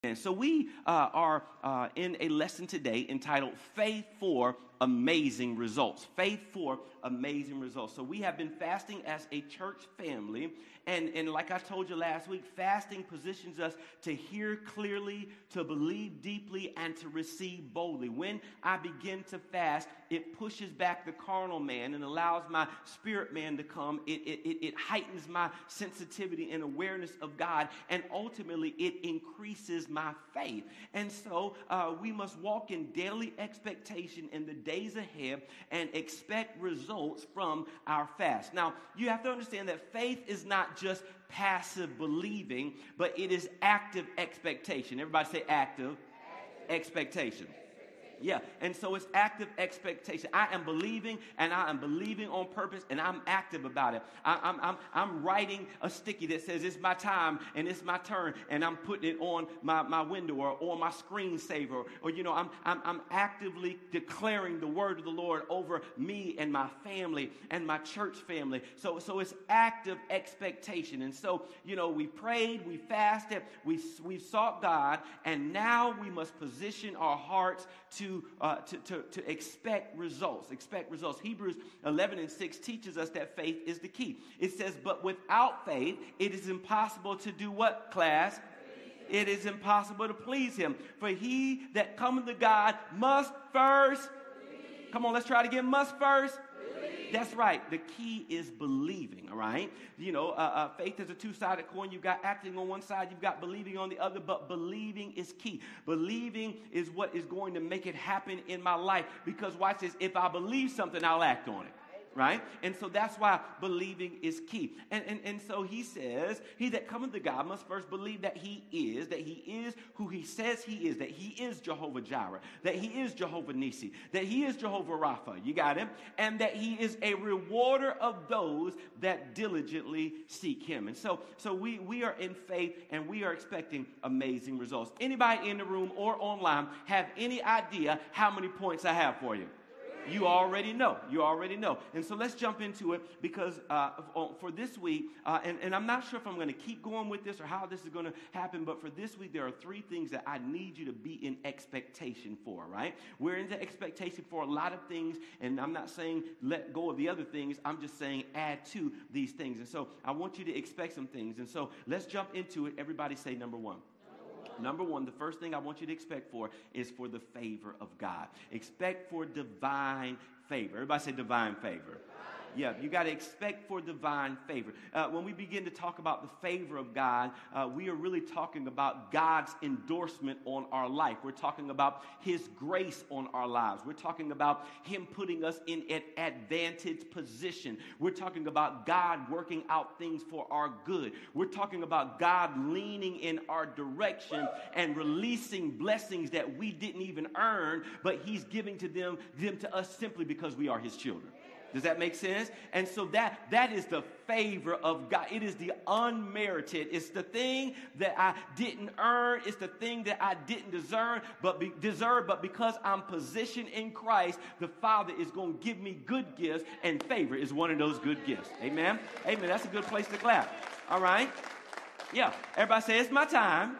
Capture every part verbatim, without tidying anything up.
And so we uh, are uh, in a lesson today entitled Faith for Amazing Results. Faith for Amazing Results. So we have been fasting as a church family. And, and like I told you last week, fasting positions us to hear clearly, to believe deeply, and to receive boldly. When I begin to fast, it pushes back the carnal man and allows my spirit man to come. It, it, it, it heightens my sensitivity and awareness of God. And ultimately, it increases my faith. And so uh, we must walk in daily expectation in the days ahead and expect results from our fast. Now, you have to understand that faith is not just passive believing, but it is active expectation. Everybody say active, active. expectation. Yeah, and so it's active expectation. I am believing, and I am believing on purpose, and I'm active about it. I, I'm, I'm, I'm writing a sticky that says it's my time and it's my turn, and I'm putting it on my, my window or on my screensaver. Or, you know, I'm, I'm, I'm actively declaring the word of the Lord over me and my family and my church family. So, so it's active expectation. And so, you know, we prayed, we fasted, we, we sought God, and now we must position our hearts to Uh, to, to, to expect results, expect results. Hebrews eleven and six teaches us that faith is the key. It says, but without faith, it is impossible to do what, class? It is impossible to please him. For he that cometh to God must first, come on, let's try it again, must first. That's right. The key is believing, all right? You know, uh, uh, faith is a two-sided coin. You've got acting on one side. You've got believing on the other, but believing is key. Believing is what is going to make it happen in my life because, watch this, if I believe something, I'll act on it. Right? And so that's why believing is key. And, and, and so he says, he that cometh to God must first believe that he is, that he is who he says he is, that he is Jehovah Jireh, that he is Jehovah Nissi, that he is Jehovah Rapha, you got him? And that he is a rewarder of those that diligently seek him. And so, so we, we are in faith and we are expecting amazing results. Anybody in the room or online have any idea how many points I have for you? You already know. You already know. And so let's jump into it because uh, for this week, uh, and, and I'm not sure if I'm going to keep going with this or how this is going to happen, but for this week, there are three things that I need you to be in expectation for, right? We're in the expectation for a lot of things, and I'm not saying let go of the other things. I'm just saying add to these things. And so I want you to expect some things. And so let's jump into it. Everybody say number one. Number one, the first thing I want you to expect for is for the favor of God. Expect for divine favor. Everybody say divine favor. Yeah, you got to expect for divine favor. Uh, when we begin to talk about the favor of God, uh, we are really talking about God's endorsement on our life. We're talking about his grace on our lives. We're talking about him putting us in an advantage position. We're talking about God working out things for our good. We're talking about God leaning in our direction and releasing blessings that we didn't even earn, but he's giving to them, them to us simply because we are his children. Does that make sense? And so that that is the favor of God. It is the unmerited. It's the thing that I didn't earn. It's the thing that I didn't deserve, but be, deserve. But because I'm positioned in Christ, the Father is going to give me good gifts, and favor is one of those good gifts. Amen? Amen. That's a good place to clap. All right? Yeah. Everybody say, it's my time.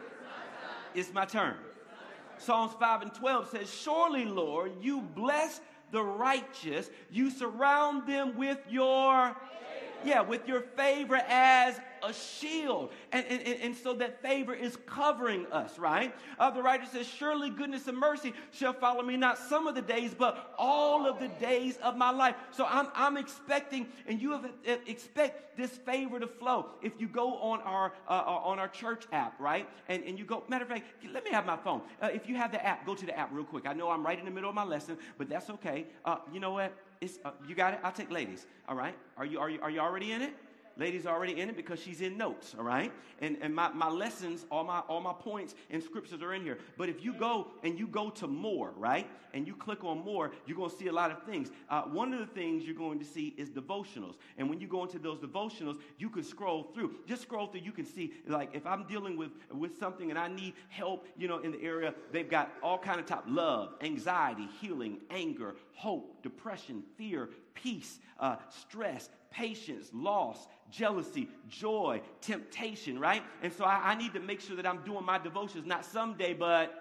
It's my turn. Psalms five and twelve says, surely, Lord, you bless the righteous, you surround them with your, yeah, with your favor as a shield. And, and, and so that favor is covering us, right? Uh, the writer says, surely goodness and mercy shall follow me not some of the days, but all of the days of my life. So I'm, I'm expecting, and you have, uh, expect this favor to flow. If you go on our uh, on our church app, right? And, and you go, matter of fact, let me have my phone. Uh, if you have the app, go to the app real quick. I know I'm right in the middle of my lesson, but that's okay. Uh, you know what? It's, uh, you got it? I'll take ladies, all right? Are you, are you, are you already in it? Ladies already in it because she's in notes, all right? And and my, my lessons, all my all my points and scriptures are in here. But if you go and you go to more, right? And you click on more, you're going to see a lot of things. Uh, one of the things you're going to see is devotionals. And when you go into those devotionals, you can scroll through. Just scroll through. You can see, like, if I'm dealing with, with something and I need help, you know, in the area, they've got all kind of top love, anxiety, healing, anger, hope, depression, fear, peace, uh, stress, patience, loss, jealousy, joy, temptation, right? And so I, I need to make sure that I'm doing my devotions, not someday, but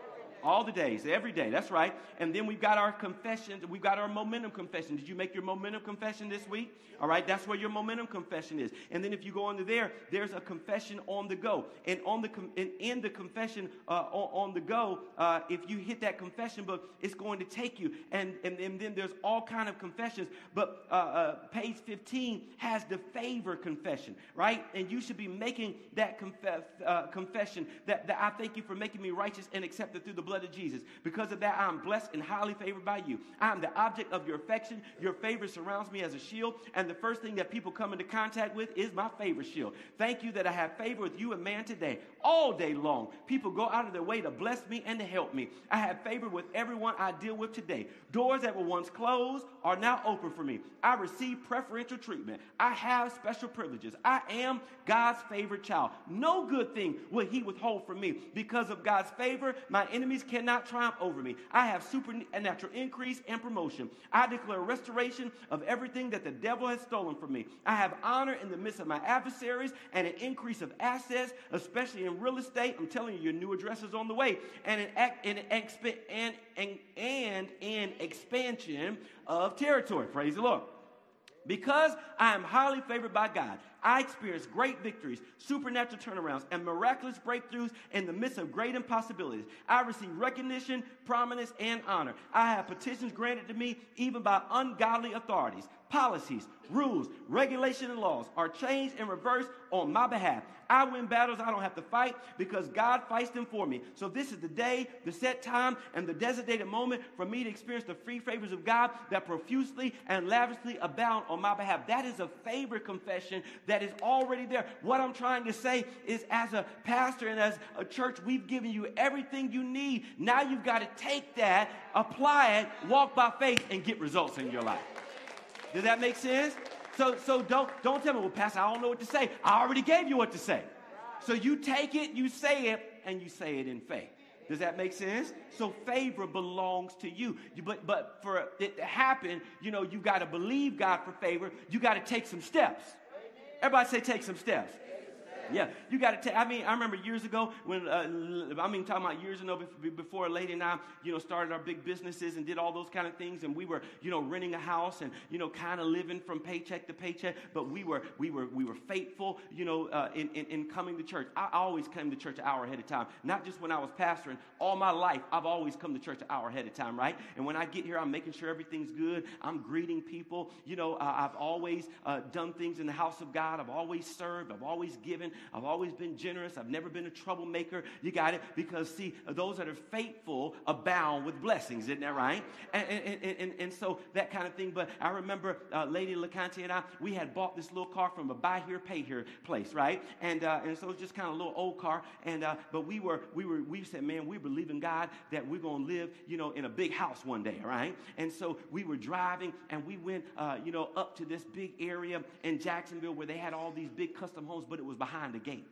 all the days, every day. That's right. And then we've got our confession. We've got our momentum confession. Did you make your momentum confession this week? All right. That's where your momentum confession is. And then if you go under there, there's a confession on the go. And on the com- in, in the confession uh, on, on the go, uh, if you hit that confession book, it's going to take you. And, and, and then there's all kind of confessions. But uh, uh, page fifteen has the favor confession, right? And you should be making that conf- uh, confession that, that I thank you for making me righteous and accepted through the blood of Jesus. Because of that, I am blessed and highly favored by you. I am the object of your affection. Your favor surrounds me as a shield. And the first thing that people come into contact with is my favor shield. Thank you that I have favor with you and man today. All day long, people go out of their way to bless me and to help me. I have favor with everyone I deal with today. Doors that were once closed are now open for me. I receive preferential treatment. I have special privileges. I am God's favorite child. No good thing will he withhold from me. Because of God's favor, my enemies cannot triumph over me. I have supernatural increase and promotion. I declare restoration of everything that the devil has stolen from me. I have honor in the midst of my adversaries and an increase of assets, especially in real estate. I'm telling you, your new address is on the way. And an, and an, exp- and, and, and an expansion of territory. Praise the Lord. Because I am highly favored by God, I experience great victories, supernatural turnarounds, and miraculous breakthroughs in the midst of great impossibilities. I receive recognition, prominence, and honor. I have petitions granted to me even by ungodly authorities. Policies, rules, regulation, and laws are changed and reversed on my behalf. I win battles I don't have to fight because God fights them for me. So this is the day, the set time, and the designated moment for me to experience the free favors of God that profusely and lavishly abound on my behalf. That is a favor confession that is already there. What I'm trying to say is, as a pastor and as a church, we've given you everything you need. Now you've got to take that, apply it, walk by faith, and get results in your life. Does that make sense? So, so don't, don't tell me, well, Pastor, I don't know what to say. I already gave you what to say. So you take it, you say it, and you say it in faith. Does that make sense? So favor belongs to you. you but, but for it to happen, you know, you got to believe God for favor. You got to take some steps. Everybody say take some steps. Yeah, you got to take, I mean, I remember years ago when, uh, I mean, talking about years ago before a lady and I, you know, started our big businesses and did all those kind of things. And we were, you know, renting a house and, you know, kind of living from paycheck to paycheck. But we were, we were, we were faithful, you know, uh, in, in, in coming to church. I always came to church an hour ahead of time. Not just when I was pastoring. All my life, I've always come to church an hour ahead of time, right? And when I get here, I'm making sure everything's good. I'm greeting people. You know, uh, I've always uh, done things in the house of God. I've always served. I've always given. I've always been generous. I've never been a troublemaker. You got it? Because, see, those that are faithful abound with blessings. Isn't that right? And, and, and, and, and so that kind of thing. But I remember uh, Lady LeConte and I, we had bought this little car from a buy here, pay here place, right? And uh, and so it was just kind of a little old car. And uh, but we were, we were, we said, man, we believe in God that we're going to live, you know, in a big house one day, all right? And so we were driving and we went, uh, you know, up to this big area in Jacksonville where they had all these big custom homes, but it was behind the gate.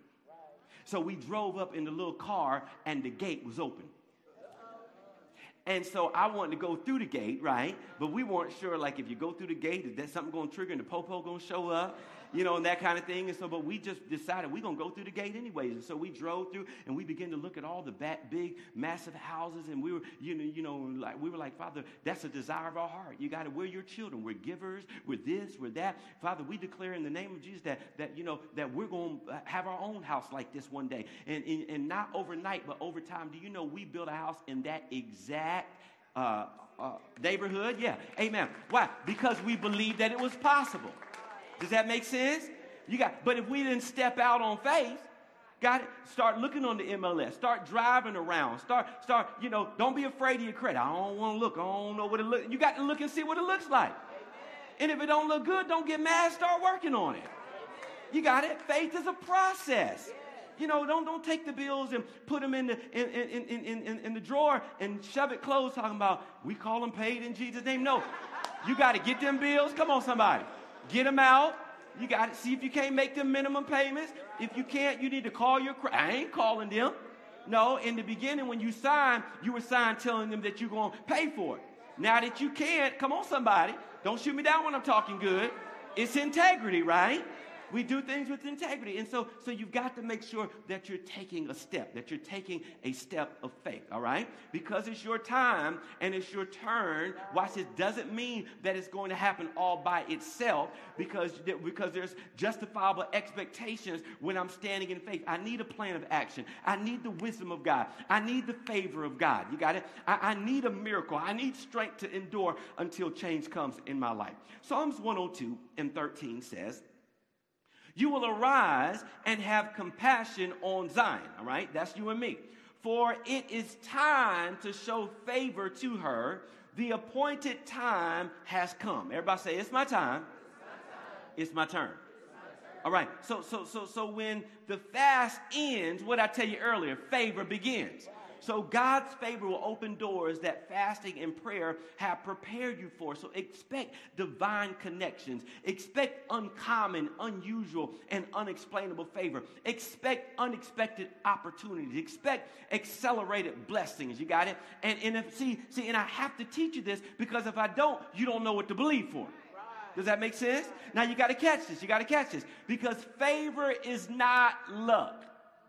So we drove up in the little car, and the gate was open. And so I wanted to go through the gate, right? But we weren't sure, like, if you go through the gate, is that something going to trigger and the po-po going to show up? You know, and that kind of thing. And so, but we just decided we're going to go through the gate anyways. And so we drove through, and we began to look at all the back, big, massive houses. And we were, you know, you know, like we were like, Father, that's a desire of our heart. You got to, we're your children. We're givers. We're this, we're that. Father, we declare in the name of Jesus that, that you know, that we're going to have our own house like this one day. And, and, and not overnight, but over time. Do you know we built a house in that exact uh, uh, neighborhood? Yeah. Amen. Why? Because we believed that it was possible. Does that make sense? You got, but if we didn't step out on faith, got it? Start looking on the M L S. Start driving around. Start, start. You know, don't be afraid of your credit. I don't want to look. I don't know what it looks. You got to look and see what it looks like. And if it don't look good, don't get mad. Start working on it. You got it. Faith is a process. You know, don't don't take the bills and put them in the in in in in, in, in the drawer and shove it closed. Talking about we call them paid in Jesus' name. No, you got to get them bills. Come on, somebody. Get them out. You got to see if you can't make them minimum payments. If you can't, you need to call your credit. I ain't calling them. No, in the beginning when you signed, you were signed telling them that you're going to pay for it. Now that you can't, come on somebody, Don't shoot me down when I'm talking good. It's integrity, right? We do things with integrity. And so, so you've got to make sure that you're taking a step, that you're taking a step of faith, all right? Because it's your time and it's your turn. Watch this. Doesn't mean that it's going to happen all by itself because, because there's justifiable expectations when I'm standing in faith. I need a plan of action. I need the wisdom of God. I need the favor of God. You got it? I, I need a miracle. I need strength to endure until change comes in my life. Psalms one oh two and thirteen says, you will arise and have compassion on Zion. All right, that's you and me. For it is time to show favor to her. The appointed time has come. Everybody say, it's my time. It's my turn. All right, so so so so when the fast ends, what I tell you earlier, favor begins. So God's favor will open doors that fasting and prayer have prepared you for. So expect divine connections. Expect uncommon, unusual, and unexplainable favor. Expect unexpected opportunities. Expect accelerated blessings. You got it? And, and if, see, see, and I have to teach you this because if I don't, you don't know what to believe for. Does that make sense? Now you got to catch this. You got to catch this. Because favor is not luck.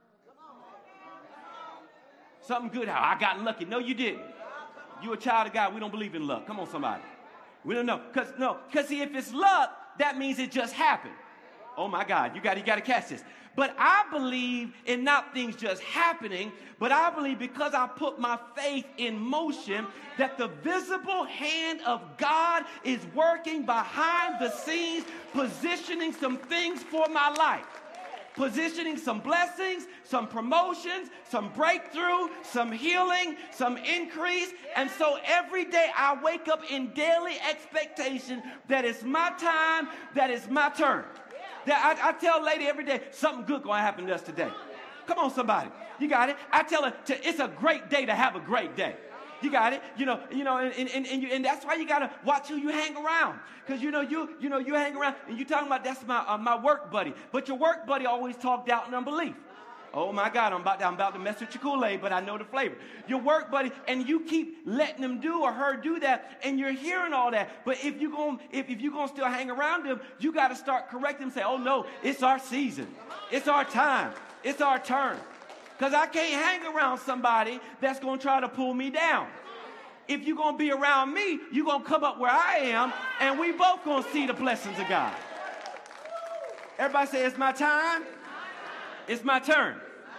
Something good, how I got lucky. No, you didn't. You a child of God. We don't believe in luck. Come on, somebody. We don't know. Because no, because see, if it's luck, that means it just happened. Oh my God, you got you got to catch this. But I believe in not things just happening, but I believe because I put my faith in motion that the visible hand of God is working behind the scenes, positioning some things for my life. Positioning some blessings, some promotions, some breakthrough, some healing, some increase. And so every day I wake up in daily expectation that it's my time, that it's my turn. That I, I tell a lady every day, something good going to happen to us today. Come on, somebody. You got it? I tell her, to, it's a great day to have a great day. You got it? You know, you know, and, and, and, you, and that's why you got to watch who you hang around. Because, you know, you you know, you hang around and you talking about that's my uh, my work buddy. But your work buddy always talk doubt and unbelief. Oh, my God, I'm about, to, I'm about to mess with your Kool-Aid, but I know the flavor. Your work buddy, and you keep letting them do or her do that, and you're hearing all that. But if you're going if, if you're gonna still hang around them, you got to start correcting them, say, oh, no, it's our season. It's our time. It's our turn. Because I can't hang around somebody that's going to try to pull me down. If you're going to be around me, you're going to come up where I am, and we both going to see the blessings of God. Everybody say, it's my time. It's my turn.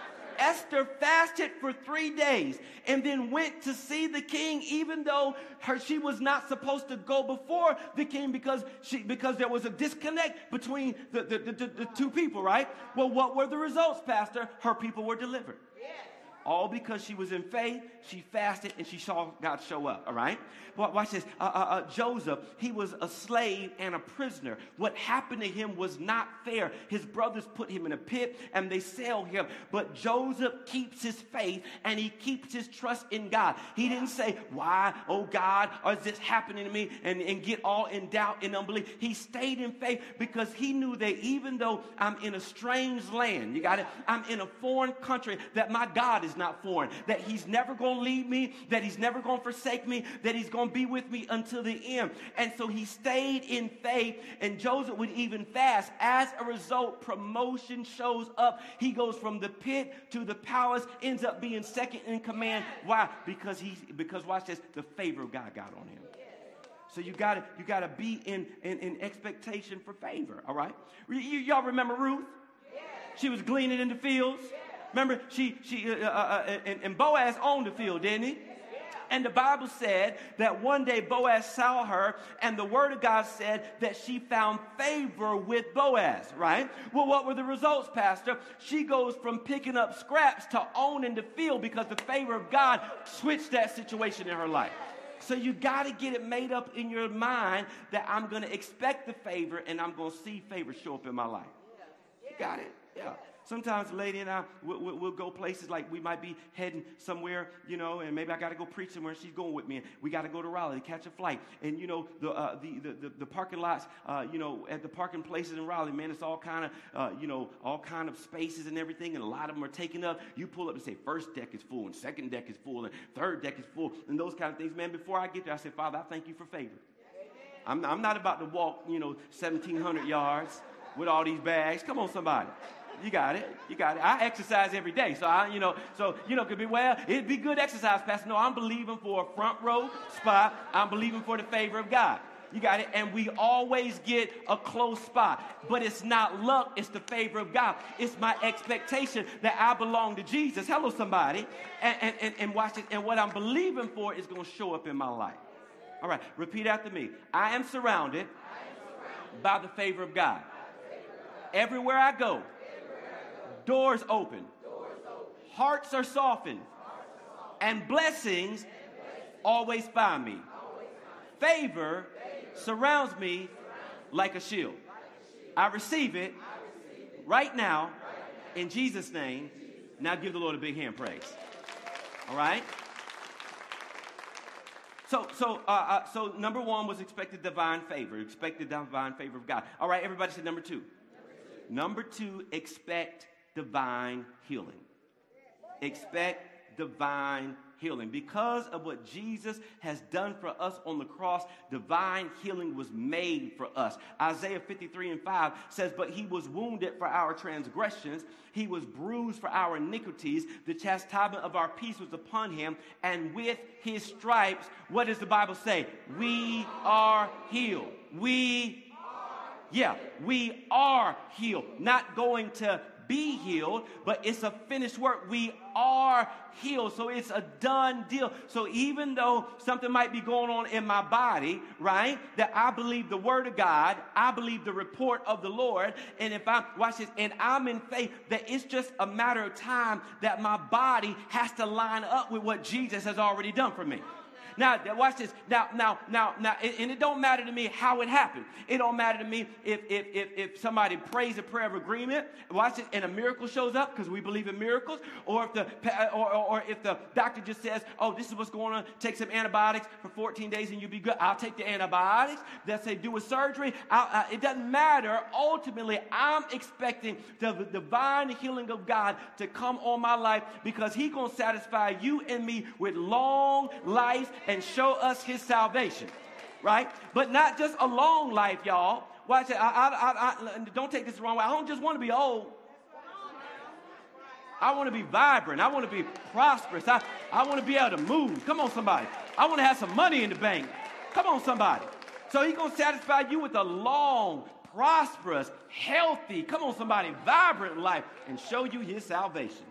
Esther fasted for three days and then went to see the king, even though her, she was not supposed to go before the king because she because there was a disconnect between the, the, the, the, the two people, right? Well, what were the results, Pastor? Her people were delivered. Yes. All because she was in faith, she fasted, and she saw God show up, all right? But watch this. Uh, uh, uh, Joseph, he was a slave and a prisoner. What happened to him was not fair. His brothers put him in a pit, and they sell him. But Joseph keeps his faith, and he keeps his trust in God. He didn't say, why, oh God, or is this happening to me, and, and get all in doubt and unbelief. He stayed in faith because he knew that even though I'm in a strange land, you got it? I'm in a foreign country, that my God is not foreign, that he's never going to leave me, that he's never going to forsake me, that he's going to be with me until the end. And so he stayed in faith, and Joseph would even fast. As a result, promotion shows up. He goes from the pit to the palace, ends up being second in command. Why? Because he, because watch this, the favor of God got on him. So you gotta, you gotta be in, in, in expectation for favor, all right? Y- y- y'all remember Ruth? She was gleaning in the fields. Remember, she she uh, uh, and, and Boaz owned the field, didn't he? And the Bible said that one day Boaz saw her, and the word of God said that she found favor with Boaz, right? Well, what were the results, Pastor? She goes from picking up scraps to owning the field because the favor of God switched that situation in her life. So you got to get it made up in your mind that I'm going to expect the favor, and I'm going to see favor show up in my life. You got it? Yeah. Sometimes the lady and I, we'll, we'll, we'll go places like we might be heading somewhere, you know, and maybe I got to go preach somewhere. She's going with me. And we got to go to Raleigh to catch a flight. And, you know, the uh, the, the, the, the parking lots, uh, you know, at the parking places in Raleigh, man, it's all kind of, uh, you know, all kind of spaces and everything. And a lot of them are taken up. You pull up and say, first deck is full and second deck is full and third deck is full and those kind of things. Man, before I get there, I say, Father, I thank you for favor. I'm, I'm not about to walk, you know, seventeen hundred yards with all these bags. Come on, somebody. You got it. You got it. I exercise every day. So, I, you know, so, you know, could be, well, it'd be good exercise, Pastor. No, I'm believing for a front row spot. I'm believing for the favor of God. You got it. And we always get a close spot. But it's not luck. It's the favor of God. It's my expectation that I belong to Jesus. Hello, somebody. And, and, and, and watch it. And what I'm believing for is going to show up in my life. All right. Repeat after me. I am surrounded, I am surrounded by the favor of God. Everywhere I go, doors open. Doors open. Hearts are softened. Hearts are softened. And, blessings and blessings always find me. Always find me. Favor, Favor surrounds me surrounds like a shield. Like a shield. I receive it, I receive it right, now, right now in Jesus' name. Jesus. Now give the Lord a big hand praise. All right? So, so, uh, uh, so number one was expected divine favor. Expected divine favor of God. All right, everybody said number two. Number two, number two expect divine healing. Expect divine healing. Because of what Jesus has done for us on the cross, divine healing was made for us. Isaiah fifty-three and five says, but he was wounded for our transgressions. He was bruised for our iniquities. The chastisement of our peace was upon him. And with his stripes, what does the Bible say? We are healed. We Yeah, we are healed. Not going to be healed, but it's a finished work. We are healed. So it's a done deal. So even though something might be going on in my body, right, that I believe the word of God, I believe the report of the Lord, and if I, watch this, and I'm in faith that it's just a matter of time that my body has to line up with what Jesus has already done for me. Now, watch this. Now, now, now, now, and it don't matter to me how it happened. It don't matter to me if if if, if somebody prays a prayer of agreement, watch this, and a miracle shows up because we believe in miracles, or if the or, or, or if the doctor just says, "Oh, this is what's going on. Take some antibiotics for fourteen days and you'll be good." I'll take the antibiotics. They'll say do a surgery. I, I, it doesn't matter. Ultimately, I'm expecting the, the divine healing of God to come on my life because He's gonna satisfy you and me with long life and show us his salvation, right? But not just a long life, y'all. Watch it. I, I, I, I, don't take this the wrong way. I don't just want to be old. I want to be vibrant. I want to be prosperous. I, I want to be able to move. Come on, somebody. I want to have some money in the bank. Come on, somebody. So he's going to satisfy you with a long, prosperous, healthy, come on, somebody, vibrant life and show you his salvation.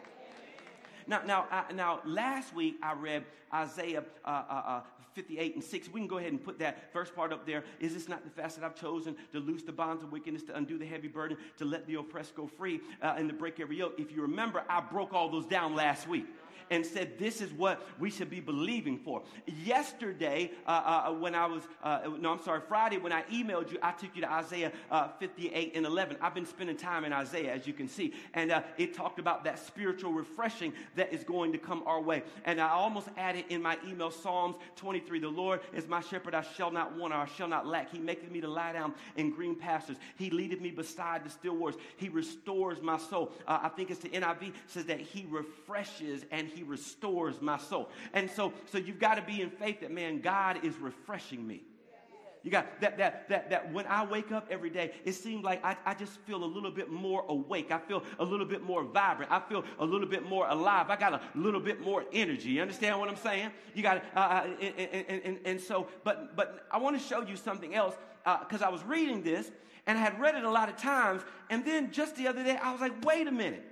Now, now, I, now, last week I read Isaiah uh, uh, uh, fifty-eight and six. We can go ahead and put that first part up there. Is this not the fast that I've chosen to loose the bonds of wickedness, to undo the heavy burden, to let the oppressed go free, uh, and to break every yoke? If you remember, I broke all those down last week and said this is what we should be believing for. Yesterday, uh, uh, when I was, uh, no, I'm sorry, Friday, when I emailed you, I took you to Isaiah uh, fifty-eight and eleven. I've been spending time in Isaiah, as you can see, and uh, it talked about that spiritual refreshing that is going to come our way. And I almost added in my email Psalms twenty-three, the Lord is my shepherd, I shall not want, or I shall not lack. He maketh me to lie down in green pastures. He leadeth me beside the still waters. He restores my soul. Uh, I think it's the N I V says that he refreshes and he restores my soul. And so, so you've got to be in faith that, man, God is refreshing me. You got that, that, that, that when I wake up every day, it seems like I, I just feel a little bit more awake. I feel a little bit more vibrant. I feel a little bit more alive. I got a little bit more energy. You understand what I'm saying? You got uh, uh, and, and, and, and so, but, but I want to show you something else because uh, I was reading this and I had read it a lot of times. And then just the other day, I was like, wait a minute.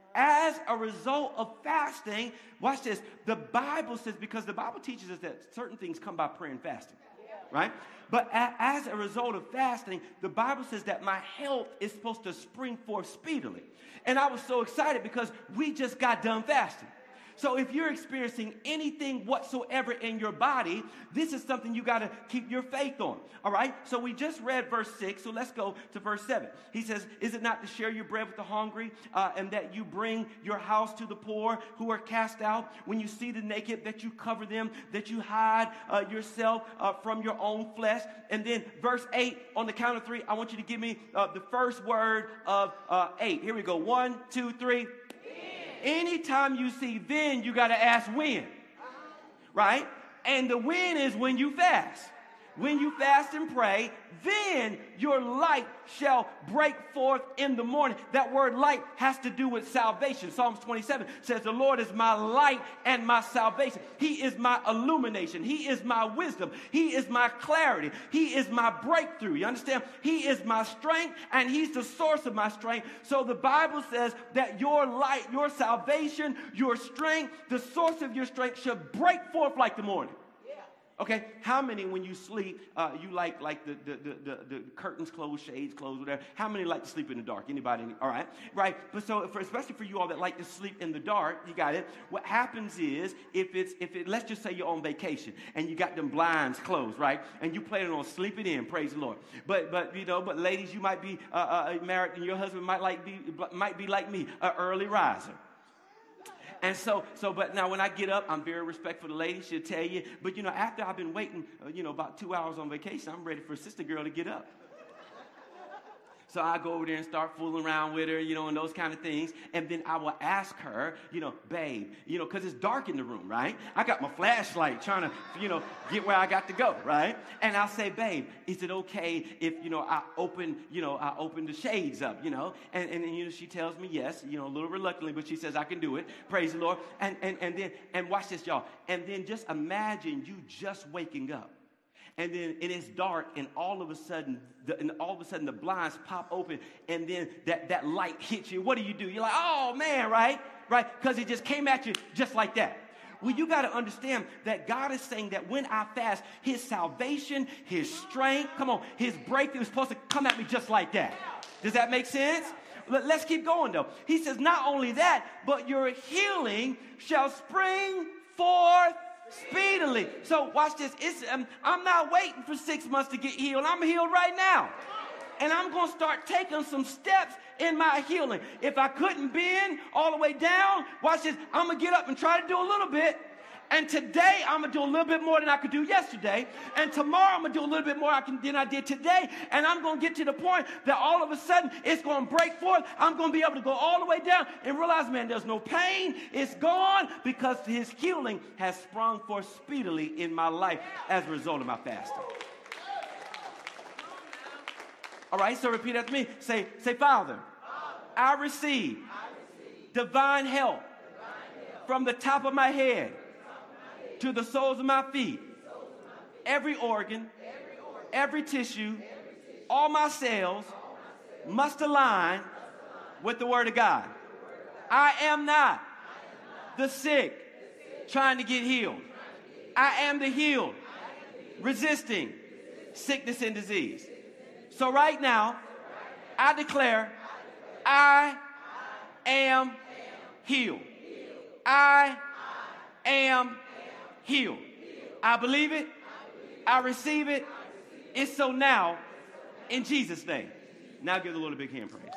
As a result of fasting, watch this, the Bible says, because the Bible teaches us that certain things come by prayer and fasting, right? But a, as a result of fasting, the Bible says that my health is supposed to spring forth speedily. And I was so excited because we just got done fasting. So if you're experiencing anything whatsoever in your body, this is something you got to keep your faith on. All right? So we just read verse six, so let's go to verse seven. He says, is it not to share your bread with the hungry, uh, and that you bring your house to the poor who are cast out? When you see the naked, that you cover them, that you hide uh, yourself uh, from your own flesh. And then verse eight, on the count of three, I want you to give me uh, the first word of uh, eight. Here we go. One, two, three. Anytime you see then, you got to ask when, right? And the when is when you fast. When you fast and pray, then your light shall break forth in the morning. That word light has to do with salvation. Psalms twenty-seven says, the Lord is my light and my salvation. He is my illumination. He is my wisdom. He is my clarity. He is my breakthrough. You understand? He is my strength, and he's the source of my strength. So the Bible says that your light, your salvation, your strength, the source of your strength should break forth like the morning. Okay, how many when you sleep, uh, you like like the, the, the, the, the curtains closed, shades closed, whatever? How many like to sleep in the dark? Anybody? All right, right. But so, for, especially for you all that like to sleep in the dark, you got it. What happens is, if it's if it, let's just say you're on vacation and you got them blinds closed, right? And you planning on sleeping in, praise the Lord. But but you know, but ladies, you might be uh, uh, married, and your husband might like be might be like me, an early riser. And so, so, but now when I get up, I'm very respectful of the lady. She'll tell you. But, you know, after I've been waiting, uh, you know, about two hours on vacation, I'm ready for sister girl to get up. So I go over there and start fooling around with her, you know, and those kind of things. And then I will ask her, you know, babe, you know, because it's dark in the room, right? I got my flashlight trying to, you know, get where I got to go, right? And I'll say, babe, is it okay if, you know, I open, you know, I open the shades up, you know? And, and, and you know, she tells me yes, you know, a little reluctantly, but she says I can do it. Praise the Lord. And, and, and then, and watch this, y'all. And then just imagine you just waking up. And then it is dark, and all of a sudden, the, and all of a sudden the blinds pop open, and then that, that light hits you. What do you do? You're like, oh, man, right? Right? Because it just came at you just like that. Well, you got to understand that God is saying that when I fast, his salvation, his strength, come on, his breakthrough is supposed to come at me just like that. Does that make sense? Let's keep going, though. He says, not only that, but your healing shall spring forth speedily. So watch this. It's, um, I'm not waiting for six months to get healed. I'm healed right now. And I'm going to start taking some steps in my healing. If I couldn't bend all the way down, watch this. I'm going to get up and try to do a little bit. And today, I'm going to do a little bit more than I could do yesterday. And tomorrow, I'm going to do a little bit more than I did today. And I'm going to get to the point that all of a sudden, it's going to break forth. I'm going to be able to go all the way down and realize, man, there's no pain. It's gone because his healing has sprung forth speedily in my life as a result of my fasting. All right, so repeat after me. Say, say, Father, I receive divine help from the top of my head to the soles of my feet, every organ, every tissue, all my cells must align with the Word of God. I am not the sick trying to get healed. I am the healed, resisting sickness and disease. So right now, I declare I am healed. I am healed. I believe it. I receive it. It's so now in Jesus' name. Now give the Lord a big hand praise.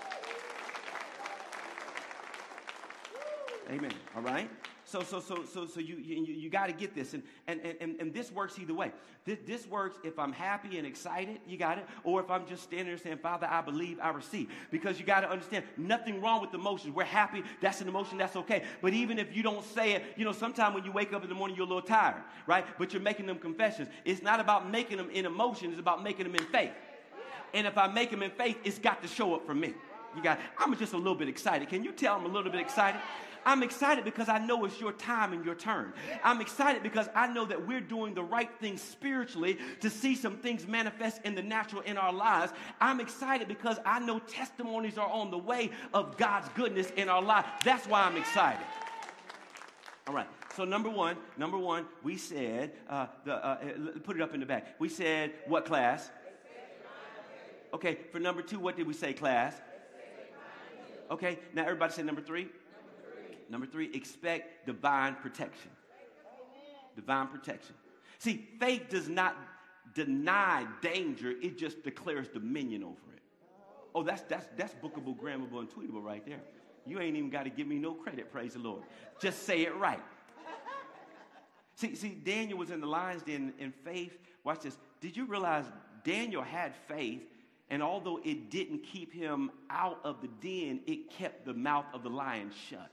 Amen. All right. So so so so so you you, you got to get this, and and, and and this works either way. This, this works if I'm happy and excited, you got it, or if I'm just standing there saying, Father, I believe, I receive. Because you got to understand, nothing wrong with emotions. We're happy. That's an emotion. That's okay. But even if you don't say it, you know, sometimes when you wake up in the morning, you're a little tired, right? But you're making them confessions. It's not about making them in emotion. It's about making them in faith. And if I make them in faith, it's got to show up for me. You got. I'm just a little bit excited. Can you tell I'm a little bit excited? I'm excited because I know it's your time and your turn. I'm excited because I know that we're doing the right thing spiritually to see some things manifest in the natural in our lives. I'm excited because I know testimonies are on the way of God's goodness in our life. That's why I'm excited. All right. So number one, number one, we said, uh, the, uh, put it up in the back. We said what, class? Okay. For number two, what did we say, class? Okay. Now everybody say number three. Number three, expect divine protection. Divine protection. See, faith does not deny danger. It just declares dominion over it. Oh, that's that's that's bookable, grammable, and tweetable right there. You ain't even got to give me no credit, praise the Lord. Just say it right. See, see, Daniel was in the lion's den in faith. Watch this. Did you realize Daniel had faith, and although it didn't keep him out of the den, it kept the mouth of the lion shut.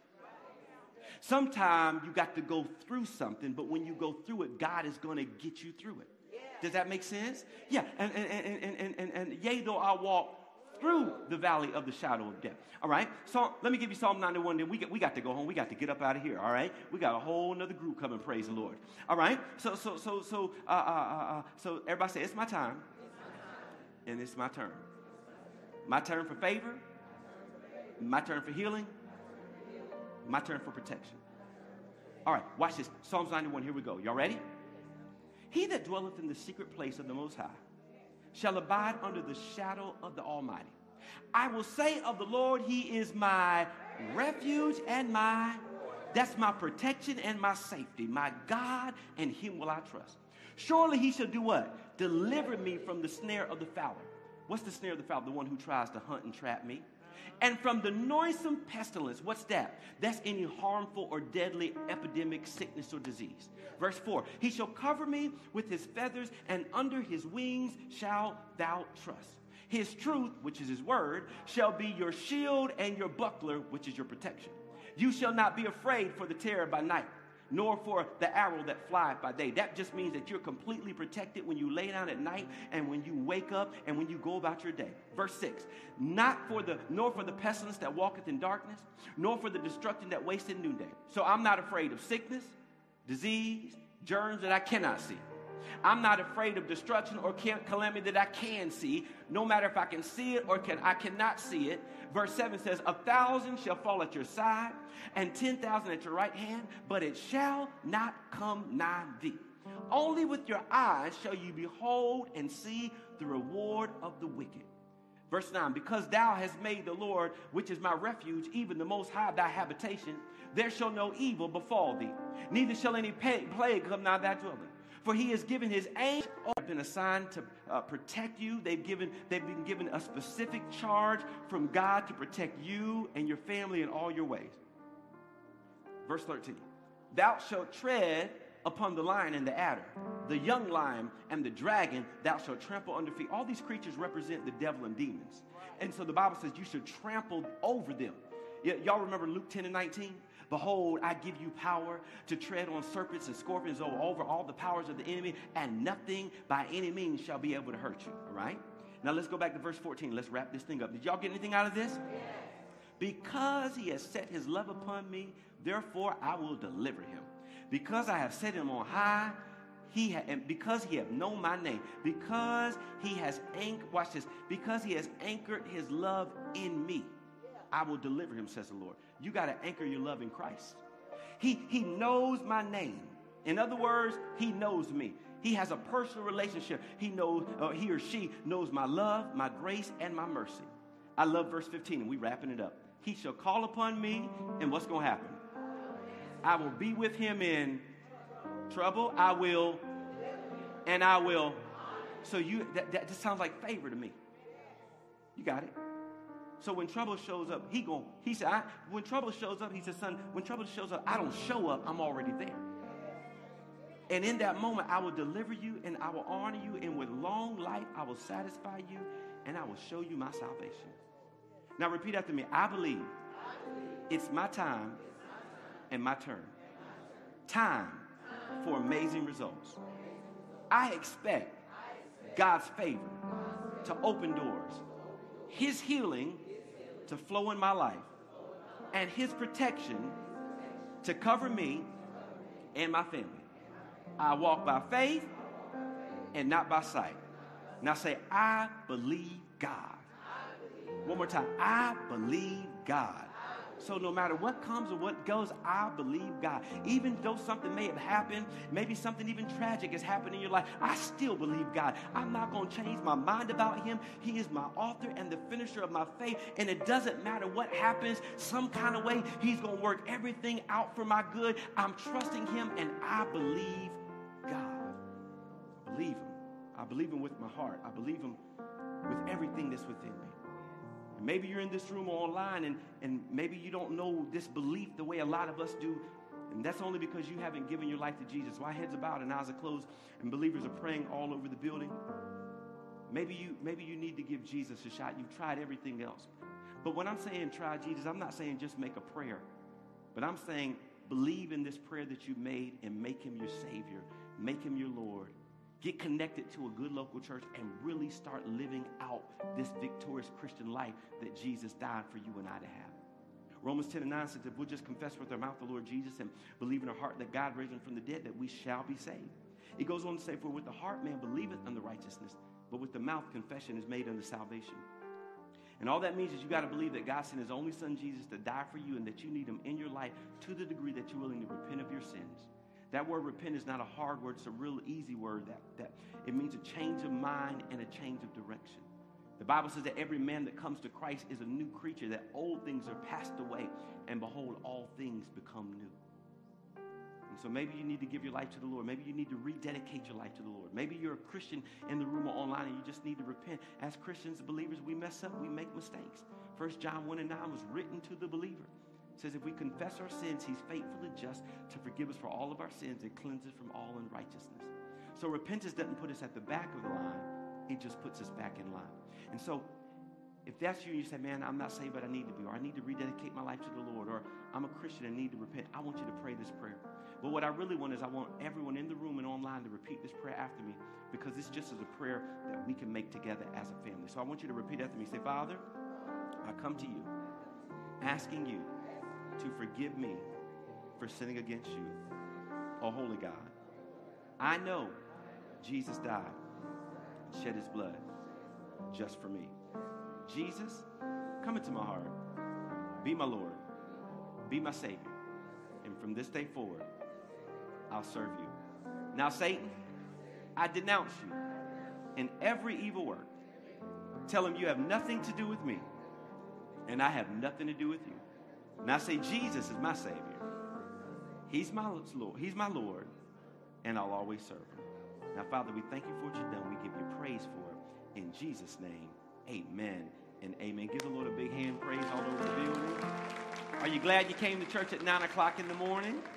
Sometimes you got to go through something, but when you go through it, God is going to get you through it. Does that make sense? Yeah. And, and, and, and, and, and, and yea, though I walk through the valley of the shadow of death. All right. So let me give you Psalm ninety-one. Then we get, we got to go home. We got to get up out of here. All right. We got a whole nother group coming. Praise the Lord. All right. So so so so uh, uh, uh, so everybody say it's my time, and it's my turn. My turn for favor. My turn for healing. My turn for protection. All right. Watch this. Psalms ninety-one. Here we go. Y'all ready? He that dwelleth in the secret place of the Most High shall abide under the shadow of the Almighty. I will say of the Lord, he is my refuge and my, that's my protection and my safety. My God, and him will I trust. Surely he shall do what? Deliver me from the snare of the fowler. What's the snare of the fowler? The one who tries to hunt and trap me. And from the noisome pestilence. What's that? That's any harmful or deadly epidemic, sickness, or disease. Verse four, he shall cover me with his feathers, and under his wings shalt thou trust. His truth, which is his word, shall be your shield and your buckler, which is your protection. You shall not be afraid for the terror by night, nor for the arrow that flieth by day. That just means that you're completely protected when you lay down at night and when you wake up and when you go about your day. Verse six, not for the, nor for the pestilence that walketh in darkness, nor for the destruction that wasteth noonday. So I'm not afraid of sickness, disease, germs that I cannot see. I'm not afraid of destruction or calamity that I can see, no matter if I can see it or can I cannot see it. Verse seven says, a thousand shall fall at your side, and ten thousand at your right hand, but it shall not come nigh thee. Only with your eyes shall you behold and see the reward of the wicked. Verse nine, because thou hast made the Lord, which is my refuge, even the Most High thy habitation, there shall no evil befall thee, neither shall any plague come nigh thy dwelling. For he has given his angels, have been assigned to uh, protect you. They've given, they've been given a specific charge from God to protect you and your family in all your ways. Verse thirteen, thou shalt tread upon the lion and the adder, the young lion and the dragon thou shalt trample under feet. All these creatures represent the devil and demons. And so the Bible says you should trample over them. Y- y'all remember Luke ten and nineteen? Behold, I give you power to tread on serpents and scorpions over all the powers of the enemy, and nothing by any means shall be able to hurt you. All right? Now let's go back to verse fourteen. Let's wrap this thing up. Did y'all get anything out of this? Yes. Because he has set his love upon me, therefore I will deliver him. Because I have set him on high, he ha- and because he hath known my name, because he has anchored, watch this, because he has anchored his love in me, I will deliver him, says the Lord. You got to anchor your love in Christ. He, he knows my name. In other words, he knows me. He has a personal relationship. He knows, uh, he or she knows my love, my grace, and my mercy. I love verse fifteen, and we wrapping it up. He shall call upon me, and what's going to happen? I will be with him in trouble. I will, and I will. So you, that, that just sounds like favor to me. You got it? So when trouble shows up, he gon' he said, I, when trouble shows up, he said, son, when trouble shows up, I don't show up, I'm already there. And in that moment, I will deliver you and I will honor you, and with long life, I will satisfy you and I will show you my salvation. Now repeat after me. I believe, I believe it's my time and my turn. Time for amazing results. I expect God's favor to open doors, his healing to flow in my life, and his protection to cover me and my family. I walk by faith and not by sight. Now say, I believe God. One more time. I believe God. So no matter what comes or what goes, I believe God. Even though something may have happened, maybe something even tragic has happened in your life, I still believe God. I'm not going to change my mind about him. He is my author and the finisher of my faith. And it doesn't matter what happens, some kind of way, he's going to work everything out for my good. I'm trusting him, and I believe God. I believe him. I believe him with my heart. I believe him with everything that's within me. And maybe you're in this room or online, and, and maybe you don't know this belief the way a lot of us do. And that's only because you haven't given your life to Jesus. While heads are bowed and eyes are closed and believers are praying all over the building, maybe you, maybe you need to give Jesus a shot. You've tried everything else. But when I'm saying try Jesus, I'm not saying just make a prayer. But I'm saying believe in this prayer that you made and make him your Savior. Make him your Lord. Get connected to a good local church and really start living out this victorious Christian life that Jesus died for you and I to have. Romans ten and nine says, if we'll just confess with our mouth the Lord Jesus and believe in our heart that God raised him from the dead, that we shall be saved. It goes on to say, for with the heart man believeth unto righteousness, but with the mouth confession is made unto salvation. And all that means is you got to believe that God sent his only son Jesus to die for you and that you need him in your life to the degree that you're willing to repent of your sins. That word repent is not a hard word. It's a real easy word. That, that it means a change of mind and a change of direction. The Bible says that every man that comes to Christ is a new creature, that old things are passed away, and behold, all things become new. And so maybe you need to give your life to the Lord. Maybe you need to rededicate your life to the Lord. Maybe you're a Christian in the room or online and you just need to repent. As Christians, believers, we mess up, we make mistakes. First John one and nine was written to the believer. It says if we confess our sins, he's faithful and just to forgive us for all of our sins and cleanse us from all unrighteousness. So repentance doesn't put us at the back of the line. It just puts us back in line. And so if that's you and you say, man, I'm not saved, but I need to be, or I need to rededicate my life to the Lord, or I'm a Christian and need to repent, I want you to pray this prayer. But what I really want is I want everyone in the room and online to repeat this prayer after me, because this just is a prayer that we can make together as a family. So I want you to repeat after me. Say, Father, I come to you, asking you to forgive me for sinning against you. Oh, holy God, I know Jesus died and shed his blood just for me. Jesus, come into my heart. Be my Lord. Be my Savior. And from this day forward, I'll serve you. Now, Satan, I denounce you in every evil work. Tell him you have nothing to do with me, and I have nothing to do with you. Now say, Jesus is my Savior. He's my Lord. He's my Lord, and I'll always serve him. Now, Father, we thank you for what you've done. We give you praise for it. In Jesus' name, amen and amen. Give the Lord a big hand praise all over the building. Are you glad you came to church at nine o'clock in the morning?